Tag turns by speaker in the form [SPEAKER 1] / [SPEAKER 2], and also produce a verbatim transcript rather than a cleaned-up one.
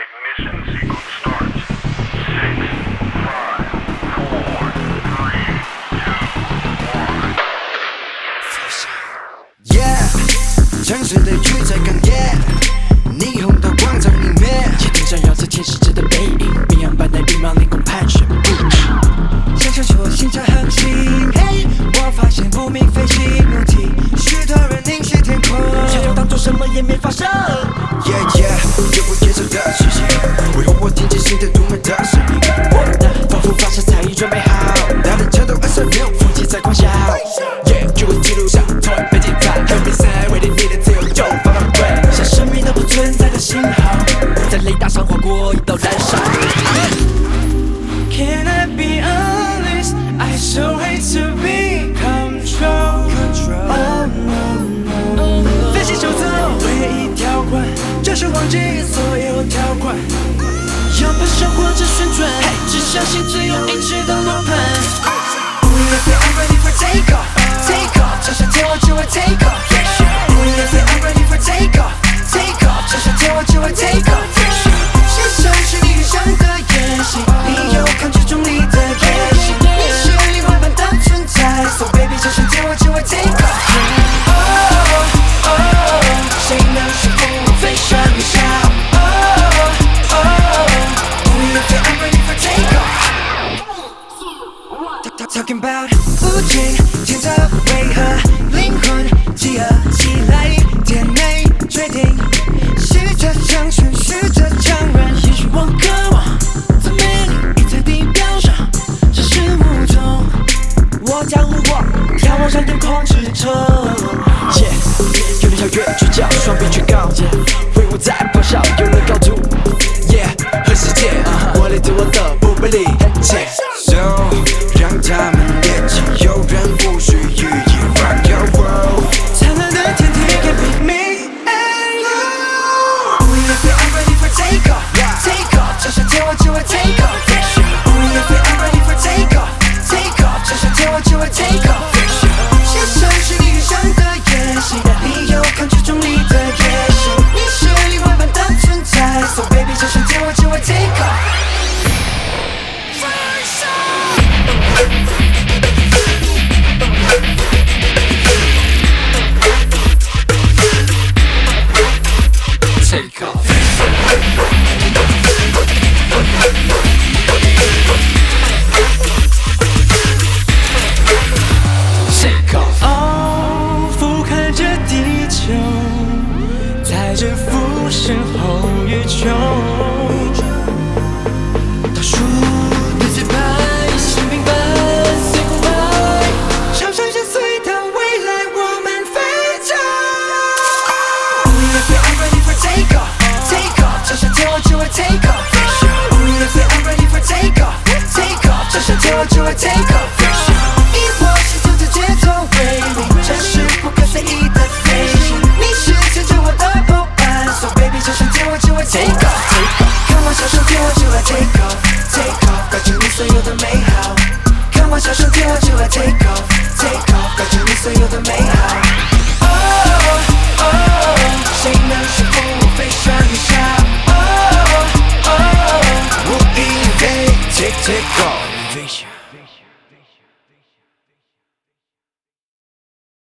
[SPEAKER 1] Ignition sequence starts. Six, five, four, three, two, one.
[SPEAKER 2] Yeah， 城市的雨在哽咽，霓虹的光在里面，
[SPEAKER 3] 夜灯照耀着天使者的背影，绵羊般的羽毛凌空盘旋不止。
[SPEAKER 2] 想象出心潮航行，嘿，我发现不明飞行物体，许多人凝视天空，
[SPEAKER 3] 想要当作什么也没发生。
[SPEAKER 2] Yeah yeah， 有我眼熟的气息，为何我听见新的独门的声音？
[SPEAKER 3] 我的防护发射早已准备好，
[SPEAKER 2] 他的车头二三六，
[SPEAKER 3] 腹肌在狂笑。Yeah， 就我一路上从未被击败，很比赛为了你的自由就放放归，像生命都不存在的信号，在雷达上划过一道燃烧。Can I be honest? I so hate to be control. Oh no no. 飞行守则唯一条款，就是忘记所有条款。要奔向或者旋转，只相信只有一直的轮盘。
[SPEAKER 2] We are say I'm ready for take off, take off， 这下天我就会 take off。We are say I'm ready for take off, take off， 这下天我就会 take off。现实是你预想的演戏，你有抗拒重力的野心，你是另外般的存在 ，So baby， 这下天我就会 take off。Oh oh， 谁能说服我飞上云霄 ？Oh oh，We are say I'm ready for take off。Talking about 无尽天择为何灵魂集合起来，天内决定，试着长存，试着强韧。
[SPEAKER 3] 也许我渴望在美丽在地表上，世事无踪。我将目光眺望上天空之城。Yeah， 有点跳跃聚焦，双臂举高，挥舞在咆哮，有了高度。Yeah， 和世界，我来自我的不被理解。
[SPEAKER 2] So， 让他们练起，有人不需予以 rock your world。
[SPEAKER 3] 灿烂的天地 can be me and you。
[SPEAKER 2] We are say I'm ready for take off, take off， 这下天我就会 take off。We are say I'm ready for take off, take off， 这下天我就会 take off。现实是你预想的演戏，你有抗拒重力的野心，你是另外般的存在 ，So baby， 这下天我就会 take off。
[SPEAKER 3] Take off. Take off. 哦，俯瞰着地球，在这浮生后宇宙，倒数的节拍，生命般 say goodbye， 朝向相随的未来，我们飞翔。
[SPEAKER 2] We are say I'm ready for take off, take off， 这下天我就会 take off。We are say I'm ready for take off, take off， 这下天我就会 take off。